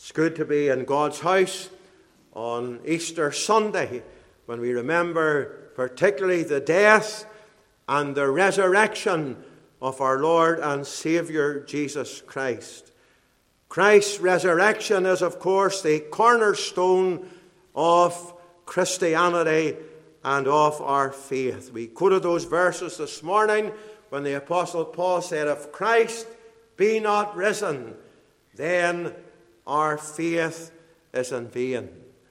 It's good to be in God's house on Easter Sunday when we remember particularly the death and the resurrection of our Lord and Saviour Jesus Christ. Christ's resurrection is, of course, the cornerstone of Christianity and of our faith. We quoted those verses this morning when the Apostle Paul said, "If Christ be not risen, then our faith is in vain.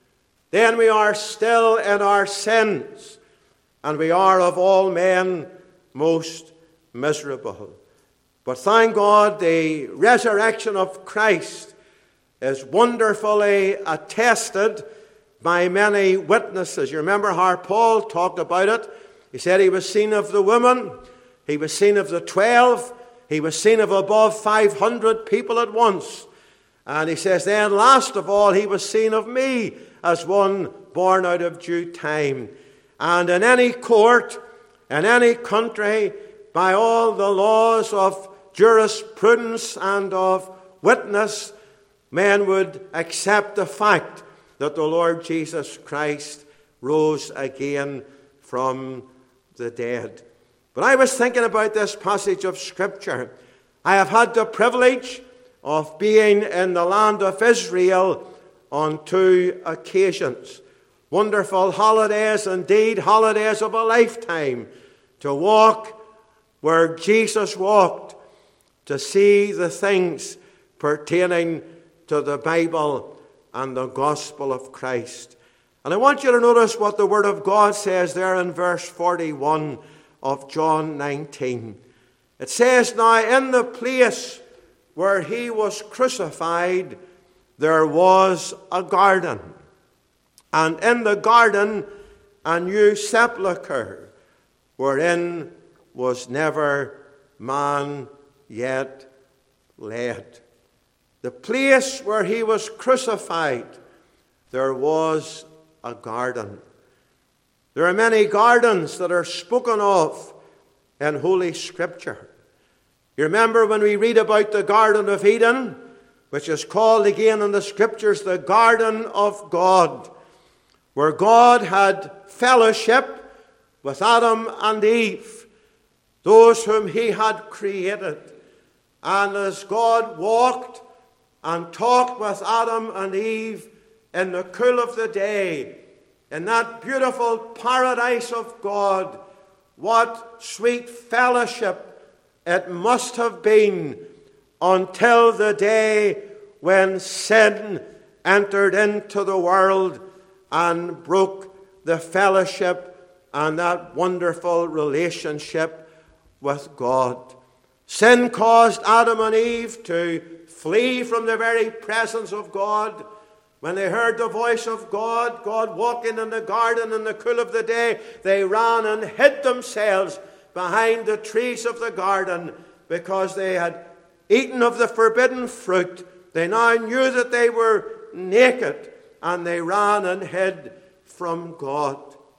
Then we are still in our sins, and we are of all men most miserable." But thank God, the resurrection of Christ is wonderfully attested by many witnesses. You remember how Paul talked about it? He said he was seen of the women, he was seen of the 12, he was seen of above 500 people at once. And he says, then last of all, he was seen of me as one born out of due time. And in any court, in any country, by all the laws of jurisprudence and of witness, men would accept the fact that the Lord Jesus Christ rose again from the dead. But I was thinking about this passage of Scripture. I have had the privilege of being in the land of Israel on 2 occasions. Wonderful holidays, indeed, holidays of a lifetime, to walk where Jesus walked, to see the things pertaining to the Bible and the gospel of Christ. And I want you to notice what the Word of God says there in verse 41 of John 19. It says, "Now in the place where he was crucified, there was a garden, and in the garden a new sepulchre, wherein was never man yet laid." The place where he was crucified, there was a garden. There are many gardens that are spoken of in Holy Scripture. You remember when we read about the Garden of Eden, which is called again in the Scriptures the Garden of God, where God had fellowship with Adam and Eve, those whom he had created. And as God walked and talked with Adam and Eve in the cool of the day, in that beautiful paradise of God, what sweet fellowship it must have been until the day when sin entered into the world and broke the fellowship and that wonderful relationship with God. Sin caused Adam and Eve to flee from the very presence of God. When they heard the voice of God, God walking in the garden in the cool of the day, they ran and hid themselves behind the trees of the garden because they had eaten of the forbidden fruit. They now knew that they were naked, and they ran and hid from God.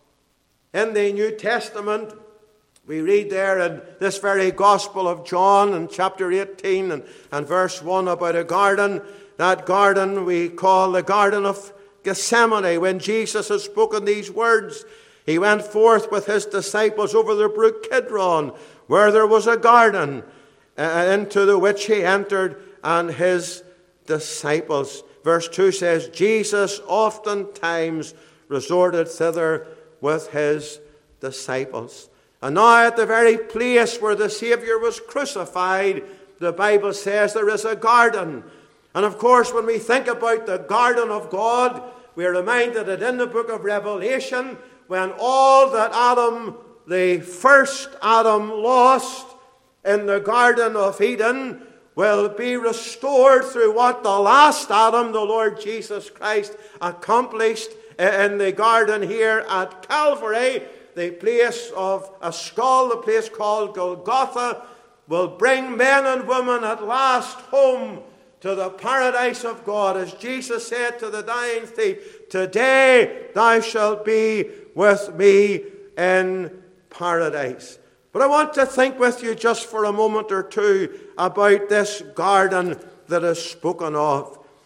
In the New Testament, we read there in this very Gospel of John in chapter 18 and verse 1 about a garden. That garden we call the Garden of Gethsemane. When Jesus had spoken these words, he went forth with his disciples over the brook Kidron, where there was a garden, into the which he entered and his disciples. Verse 2 says, Jesus oftentimes resorted thither with his disciples. And now at the very place where the Saviour was crucified, the Bible says there is a garden. And of course, when we think about the garden of God, we are reminded that in the book of Revelation, when all that Adam, the first Adam, lost in the Garden of Eden will be restored through what the last Adam, the Lord Jesus Christ, accomplished in the garden here at Calvary. The place of a skull, the place called Golgotha, will bring men and women at last home to the paradise of God. As Jesus said to the dying thief, "Today thou shalt be with me in paradise." But I want to think with you just for a moment or two about this garden that is spoken of.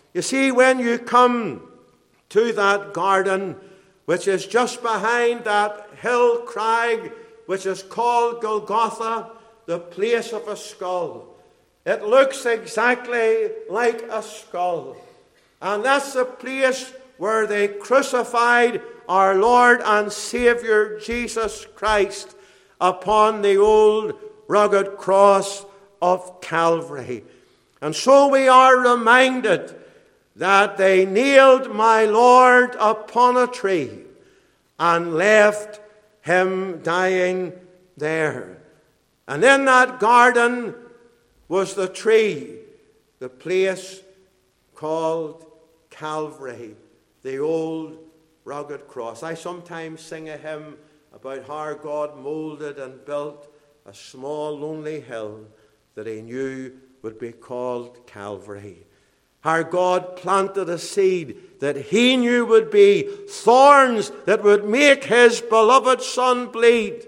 You see, when you come to that garden, which is just behind that hill crag, which is called Golgotha, the place of a skull. It looks exactly like a skull. And that's the place where they crucified our Lord and Savior Jesus Christ upon the old rugged cross of Calvary. And so we are reminded that they nailed my Lord upon a tree and left him dying there. And in that garden was the tree, the place called Calvary, the old rugged cross. I sometimes sing a hymn about how God molded and built a small lonely hill that he knew would be called Calvary. How God planted a seed that he knew would be thorns that would make his beloved Son bleed.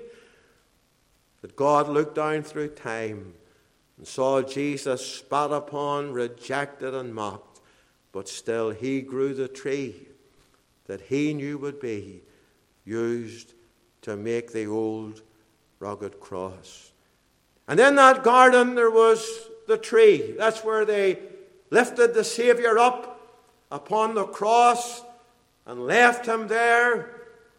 But God looked down through time and saw Jesus spat upon, rejected and mocked. But still he grew the tree that he knew would be used to make the old rugged cross. And in that garden there was the tree. That's where they lifted the Savior up upon the cross and left him there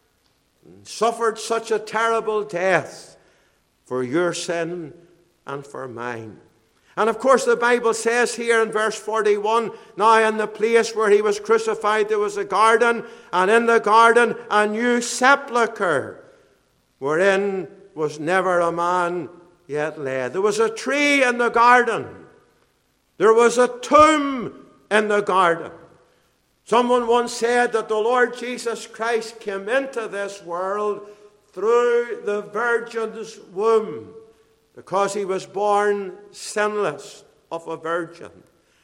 and suffered such a terrible death for your sin and for mine. And of course the Bible says here in verse 41, now in the place where he was crucified there was a garden, and in the garden a new sepulchre, wherein was never a man yet laid. There was a tree in the garden. There was a tomb in the garden. Someone once said that the Lord Jesus Christ came into this world through the Virgin's womb because he was born sinless of a virgin.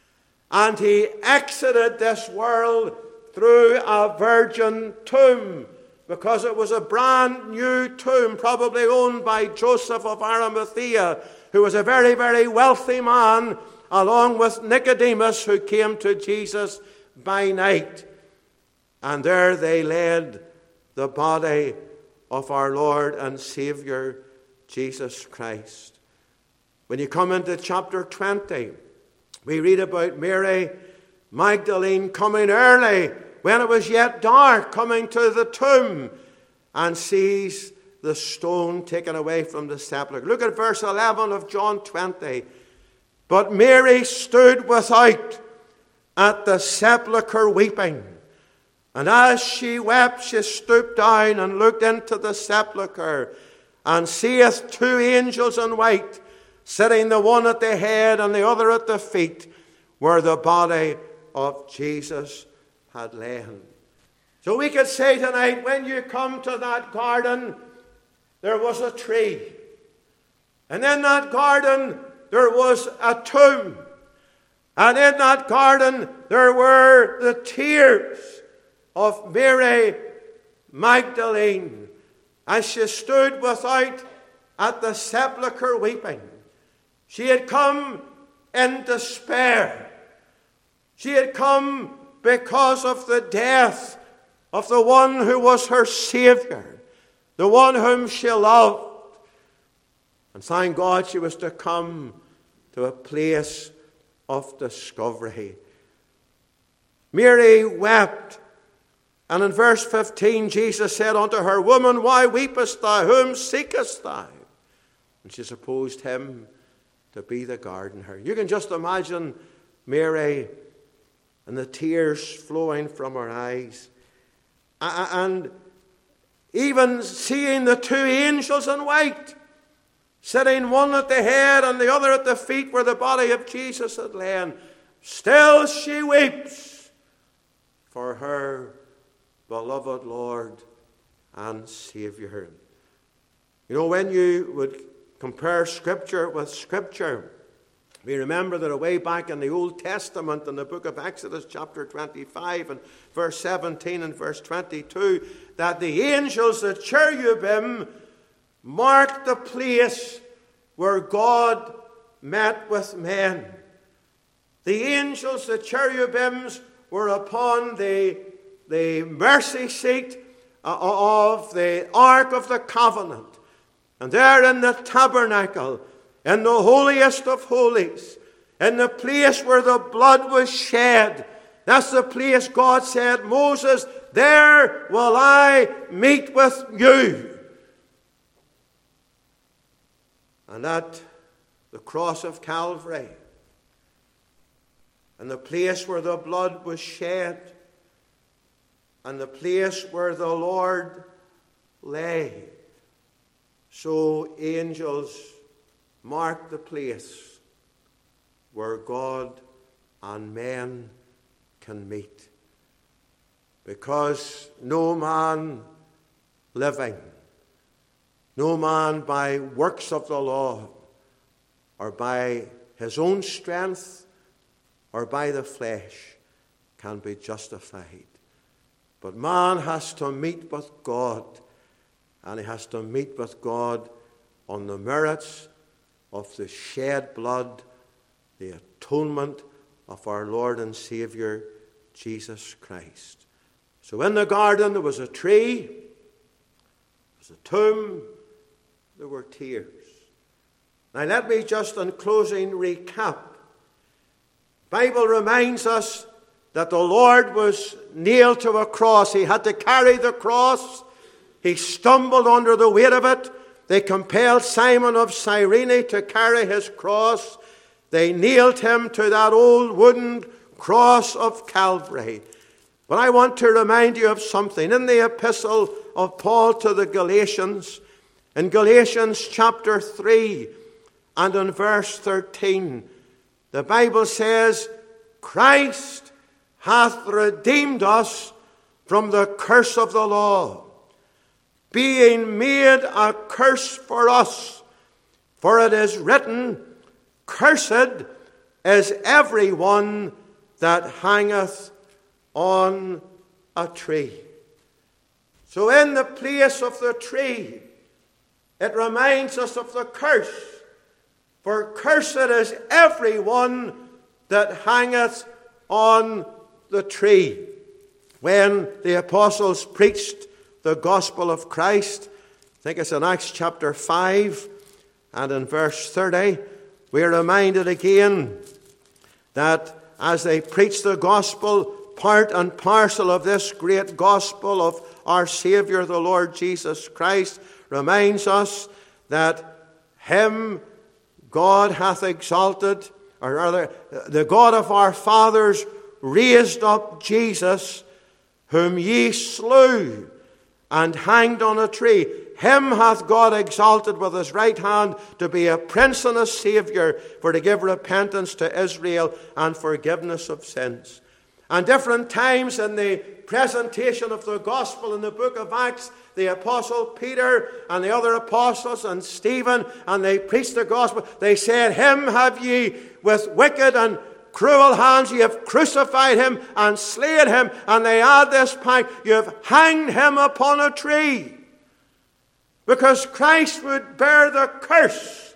And he exited this world through a virgin tomb because it was a brand new tomb, probably owned by Joseph of Arimathea, who was a very, very wealthy man, along with Nicodemus, who came to Jesus by night. And there they laid the body of our Lord and Savior, Jesus Christ. When you come into chapter 20, we read about Mary Magdalene coming early, when it was yet dark, coming to the tomb, and sees the stone taken away from the sepulchre. Look at verse 11 of John 20. But Mary stood without at the sepulchre weeping. And as she wept, she stooped down and looked into the sepulchre, and seeth two angels in white, sitting the one at the head and the other at the feet, where the body of Jesus had lain. So we could say tonight, when you come to that garden, there was a tree. And in that garden, there was a tomb. And in that garden, there were the tears of Mary Magdalene as she stood without at the sepulchre weeping. She had come in despair. She had come because of the death of the one who was her Savior, the one whom she loved. And thank God she was to come to a place of discovery. Mary wept. And in verse 15, Jesus said unto her, Woman, why weepest thou? Whom seekest thou? And she supposed him to be the gardener. You can just imagine Mary and the tears flowing from her eyes. And even seeing the two angels in white, sitting one at the head and the other at the feet where the body of Jesus had lain, still she weeps for her beloved Lord and Savior. You know, when you would compare Scripture with Scripture, we remember that away back in the Old Testament, in the book of Exodus, chapter 25, and verse 17 and verse 22, that the angels, the cherubim, marked the place where God met with men. The angels, the cherubims, were upon the mercy seat of the Ark of the Covenant. And there in the tabernacle, in the holiest of holies, in the place where the blood was shed, that's the place God said, Moses, there will I meet with you. And at the cross of Calvary, and the place where the blood was shed, and the place where the Lord lay, so angels mark the place where God and men can meet. Because no man living, no man by works of the law, or by his own strength, or by the flesh, can be justified. But man has to meet with God, and he has to meet with God on the merits of the shed blood, the atonement of our Lord and Saviour, Jesus Christ. So in the garden there was a tree, there was a tomb, there were tears. Now let me just in closing recap. The Bible reminds us that the Lord was nailed to a cross. He had to carry the cross. He stumbled under the weight of it. They compelled Simon of Cyrene to carry his cross. They nailed him to that old wooden cross of Calvary. But I want to remind you of something. In the epistle of Paul to the Galatians, in Galatians chapter 3 and in verse 13, the Bible says, Christ hath redeemed us from the curse of the law, being made a curse for us. For it is written, Cursed is every one that hangeth on a tree. So in the place of the tree, it reminds us of the curse. For cursed is every one that hangeth on the tree. When the apostles preached the gospel of Christ, I think it's in Acts chapter 5 and in verse 30, we are reminded again that as they preached the gospel, part and parcel of this great gospel of our Saviour, the Lord Jesus Christ, reminds us that him God hath exalted, or rather, the God of our fathers raised up Jesus, whom ye slew and hanged on a tree. Him hath God exalted with his right hand to be a prince and a saviour, for to give repentance to Israel and forgiveness of sins. And different times in the presentation of the gospel in the book of Acts, the apostle Peter and the other apostles and Stephen, and they preached the gospel, they said, Him have ye with wicked and cruel hands, ye have crucified him and slain him. And they add this point, you have hanged him upon a tree. Because Christ would bear the curse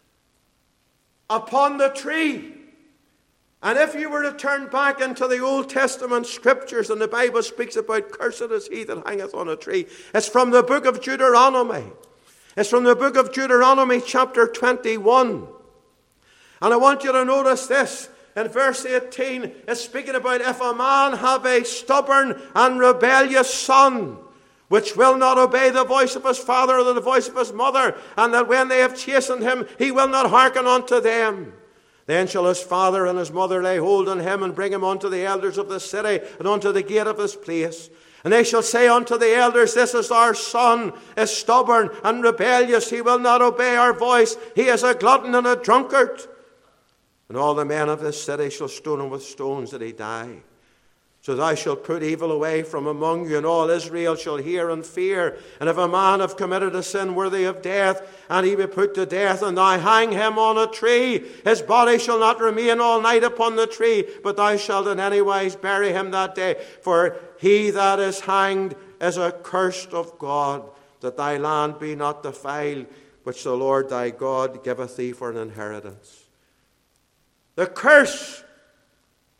upon the tree. And if you were to turn back into the Old Testament scriptures, and the Bible speaks about cursed is he that hangeth on a tree, it's from the book of Deuteronomy. It's from the book of Deuteronomy chapter 21. And I want you to notice this. In verse 18, it's speaking about if a man have a stubborn and rebellious son, which will not obey the voice of his father or the voice of his mother, and that when they have chastened him, he will not hearken unto them. Then shall his father and his mother lay hold on him and bring him unto the elders of the city and unto the gate of his place. And they shall say unto the elders, This is our son, is stubborn and rebellious. He will not obey our voice. He is a glutton and a drunkard. And all the men of this city shall stone him with stones that he die. So thou shalt put evil away from among you, and all Israel shall hear and fear. And if a man have committed a sin worthy of death, and he be put to death, and thou hang him on a tree, his body shall not remain all night upon the tree, but thou shalt in any wise bury him that day. For he that is hanged is accursed of God, that thy land be not defiled, which the Lord thy God giveth thee for an inheritance. The curse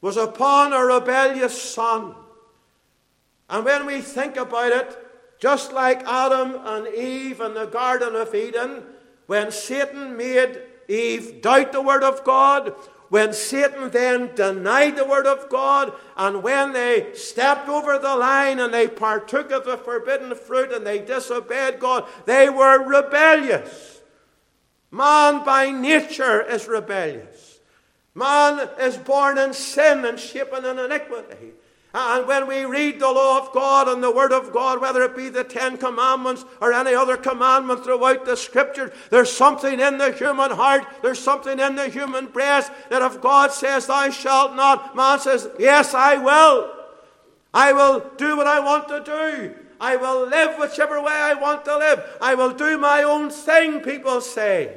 was upon a rebellious son. And when we think about it, just like Adam and Eve in the Garden of Eden, when Satan made Eve doubt the Word of God, when Satan then denied the Word of God, and when they stepped over the line and they partook of the forbidden fruit and they disobeyed God, they were rebellious. Man by nature is rebellious. Man is born in sin and shapen in iniquity. And when we read the law of God and the Word of God, whether it be the Ten Commandments or any other commandment throughout the Scripture, there's something in the human heart, there's something in the human breast, that if God says, thou shalt not, man says, yes, I will. I will do what I want to do. I will live whichever way I want to live. I will do my own thing, people say.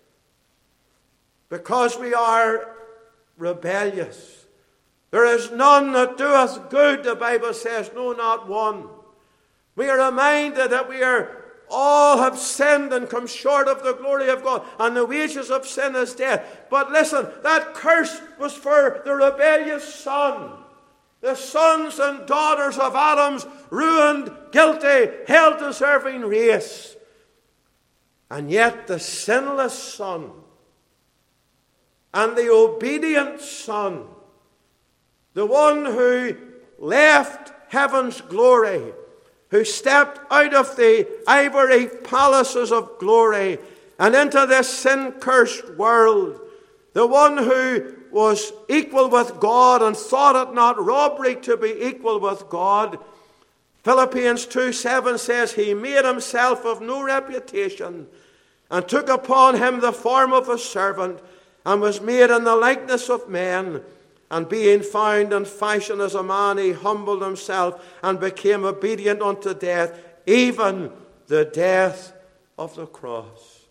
Because we are rebellious. There is none that doeth good, the Bible says, no, not one. We are reminded that we all have sinned and come short of the glory of God, and the wages of sin is death. But listen, that curse was for the rebellious son. The sons and daughters of Adam's ruined, guilty, hell-deserving race. And yet the sinless son and the obedient son, the one who left heaven's glory, who stepped out of the ivory palaces of glory and into this sin-cursed world, the one who was equal with God and thought it not robbery to be equal with God. Philippians 2:7 says, he made himself of no reputation and took upon him the form of a servant and was made in the likeness of men. And being found in fashion as a man, he humbled himself and became obedient unto death, even the death of the cross.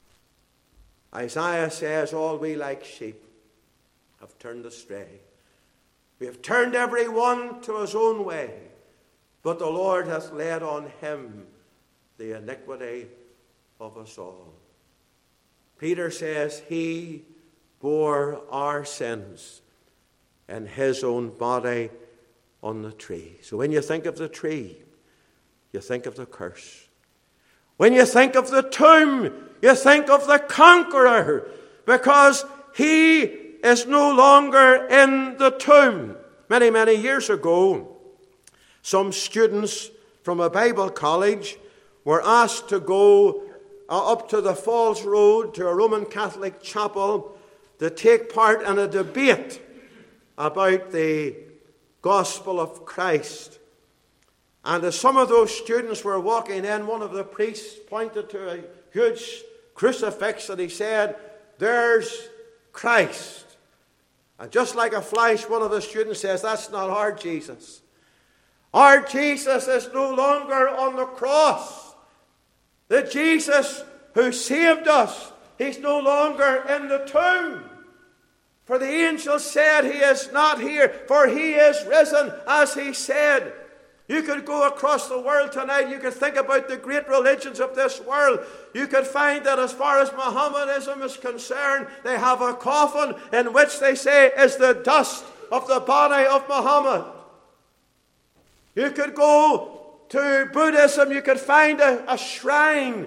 Isaiah says, all we like sheep have turned astray. We have turned every one to his own way, but the Lord hath laid on him the iniquity of us all. Peter says, he bore our sins in his own body on the tree. So when you think of the tree, you think of the curse. When you think of the tomb, you think of the conqueror, because he is no longer in the tomb. Many, many years ago, some students from a Bible college were asked to go up to the Falls Road to a Roman Catholic chapel to take part in a debate about the gospel of Christ. And as some of those students were walking in, one of the priests pointed to a huge crucifix and he said, there's Christ. And just like a flash, one of the students says, that's not our Jesus. Our Jesus is no longer on the cross. The Jesus who saved us, he's no longer in the tomb. For the angel said he is not here, for he is risen, as he said. You could go across the world tonight, you could think about the great religions of this world. You could find that as far as Mohammedanism is concerned, they have a coffin in which they say is the dust of the body of Muhammad. You could go to Buddhism, you could find a shrine,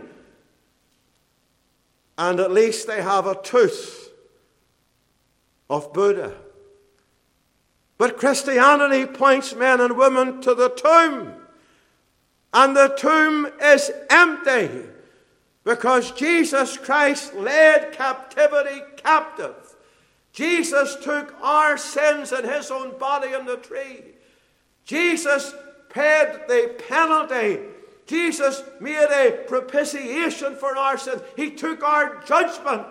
and at least they have a tooth of Buddha. But Christianity points men and women to the tomb. And the tomb is empty because Jesus Christ led captivity captive. Jesus took our sins in his own body on the tree. Jesus paid the penalty. Jesus made a propitiation for our sins. He took our judgment.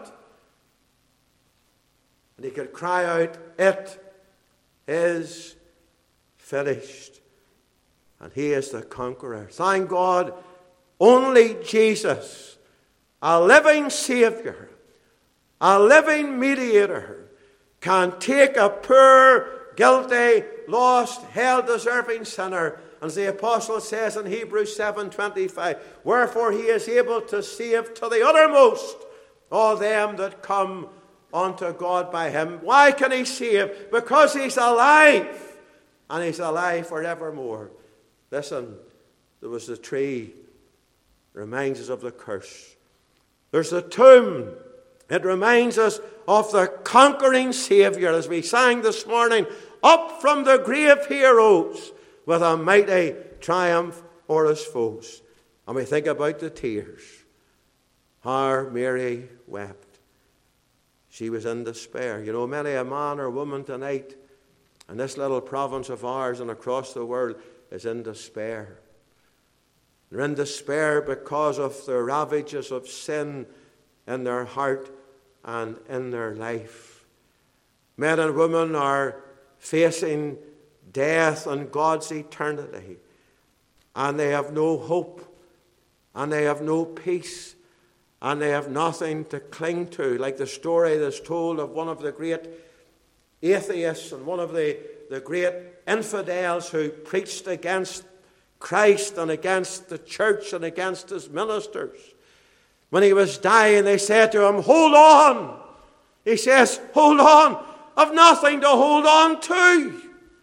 And he could cry out, it is finished. And he is the conqueror. Thank God, only Jesus, a living Savior, a living mediator, can take a poor, guilty, lost, hell-deserving sinner. And as the apostle says in Hebrews 7:25, wherefore he is able to save to the uttermost all them that come unto God by him. Why can he save? Because he's alive. And he's alive forevermore. Listen, there was the tree. Reminds us of the curse. There's the tomb. It reminds us of the conquering Savior, as we sang this morning. Up from the grave he arose with a mighty triumph o'er his foes. And we think about the tears. How Mary wept. She was in despair. You know, many a man or woman tonight in this little province of ours and across the world is in despair. They're in despair because of the ravages of sin in their heart and in their life. Men and women are facing death and God's eternity. And they have no hope. And they have no peace. And they have nothing to cling to. Like the story that's told of one of the great atheists and one of the great infidels who preached against Christ and against the church and against his ministers. When he was dying, they said to him, "Hold on." He says, "Hold on. I've nothing to hold on to."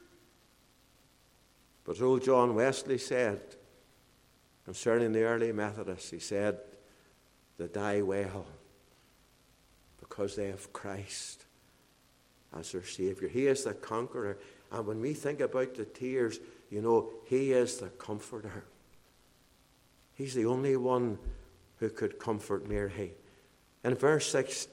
But old John Wesley said, concerning the early Methodists, he said, they die well because they have Christ as their Savior. He is the conqueror. And when we think about the tears, you know, he is the comforter. He's the only one who could comfort Mary. In verse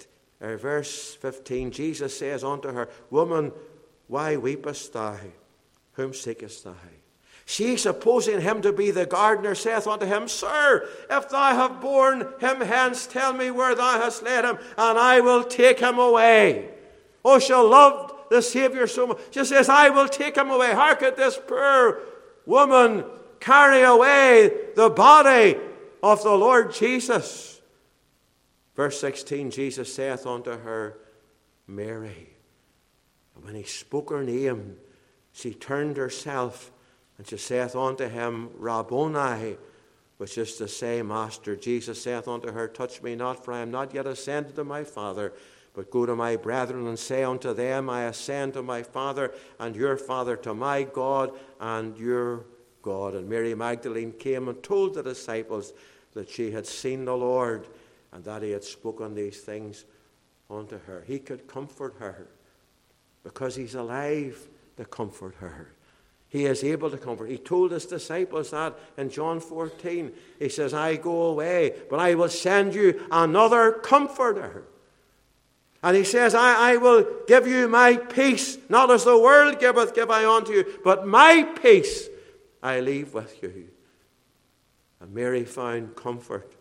15, Jesus says unto her, "Woman, why weepest thou? Whom seekest thou?" She, supposing him to be the gardener, saith unto him, "Sir, if thou have borne him hence, tell me where thou hast laid him, and I will take him away." Oh, she loved the Savior so much. She says, "I will take him away." How could this poor woman carry away the body of the Lord Jesus? Verse 16, Jesus saith unto her, "Mary." And when he spoke her name, she turned herself, and she saith unto him, "Rabboni," which is to say, Master. Jesus saith unto her, "Touch me not, for I am not yet ascended to my Father, but go to my brethren and say unto them, I ascend to my Father and your Father, to my God and your God." And Mary Magdalene came and told the disciples that she had seen the Lord and that he had spoken these things unto her. He could comfort her because he's alive to comfort her. He is able to comfort. He told his disciples that in John 14. He says, "I go away, but I will send you another comforter." And he says, I will give you my peace. Not as the world giveth, give I unto you, but my peace I leave with you. And Mary found comfort.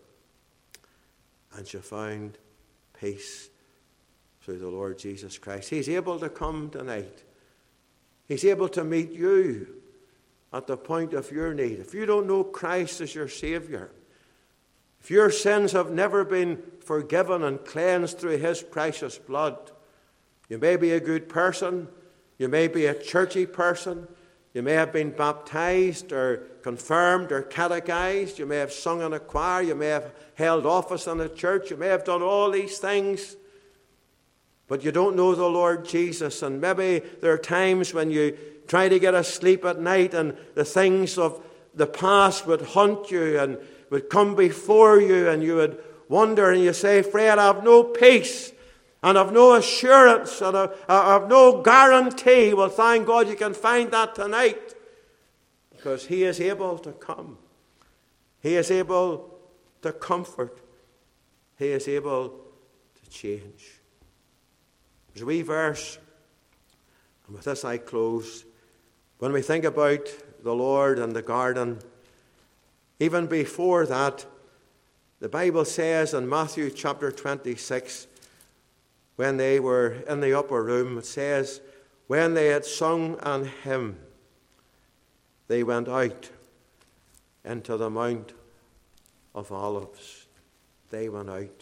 And she found peace through the Lord Jesus Christ. He's able to come tonight. He's able to meet you at the point of your need. If you don't know Christ as your Savior, if your sins have never been forgiven and cleansed through his precious blood, you may be a good person, you may be a churchy person, you may have been baptized or confirmed or catechized, you may have sung in a choir, you may have held office in a church, you may have done all these things, but you don't know the Lord Jesus. And maybe there are times when you try to get asleep at night and the things of the past would haunt you and would come before you, and you would wonder, and you say, "Fred, I have no peace and I have no assurance and I have no guarantee." Well, thank God you can find that tonight, because he is able to come. He is able to comfort. He is able to change. There's a wee verse, and with this I close. When we think about the Lord and the garden, even before that, the Bible says in Matthew chapter 26, when they were in the upper room, it says, when they had sung an hymn, they went out into the Mount of Olives. They went out.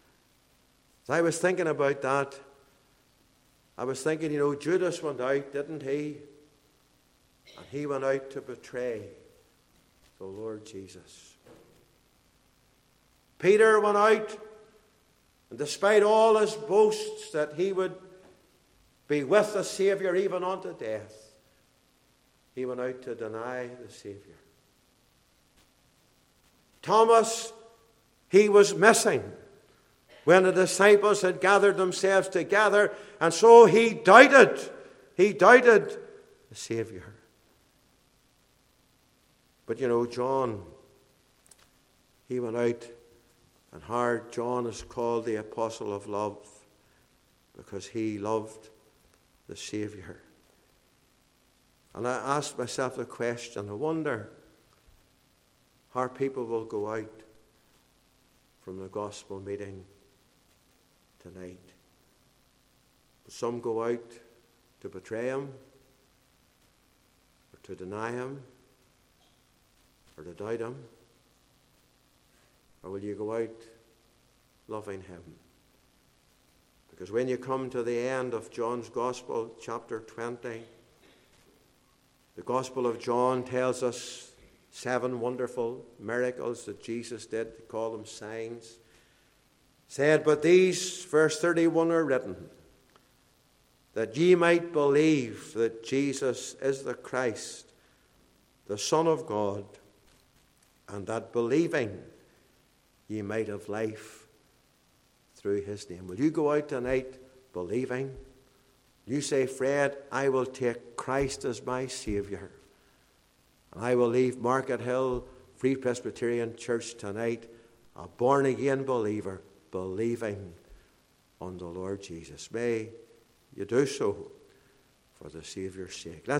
As I was thinking about that, I was thinking, Judas went out, didn't he? And he went out to betray the Lord Jesus. Peter went out And despite all his boasts that he would be with the Saviour even unto death, he went out to deny the Saviour. Thomas, he was missing when the disciples had gathered themselves together, and so he doubted. He doubted the Saviour. But you know, John, he went out and heard. John is called the apostle of love because he loved the Saviour. And I asked myself the question, I wonder how people will go out from the gospel meeting tonight. Some go out to betray him, or to deny him, or to doubt him. Or will you go out loving him? Because when you come to the end of John's Gospel, chapter 20, the Gospel of John tells us 7 wonderful miracles that Jesus did. They call them signs. Said, but these, verse 31, are written, that ye might believe that Jesus is the Christ, the Son of God, and that believing ye might have life through his name. Will you go out tonight believing? You say, Fred, I will take Christ as my Saviour. And I will leave Market Hill Free Presbyterian Church tonight a born-again believer, believing on the Lord Jesus. May you do so for the Saviour's sake.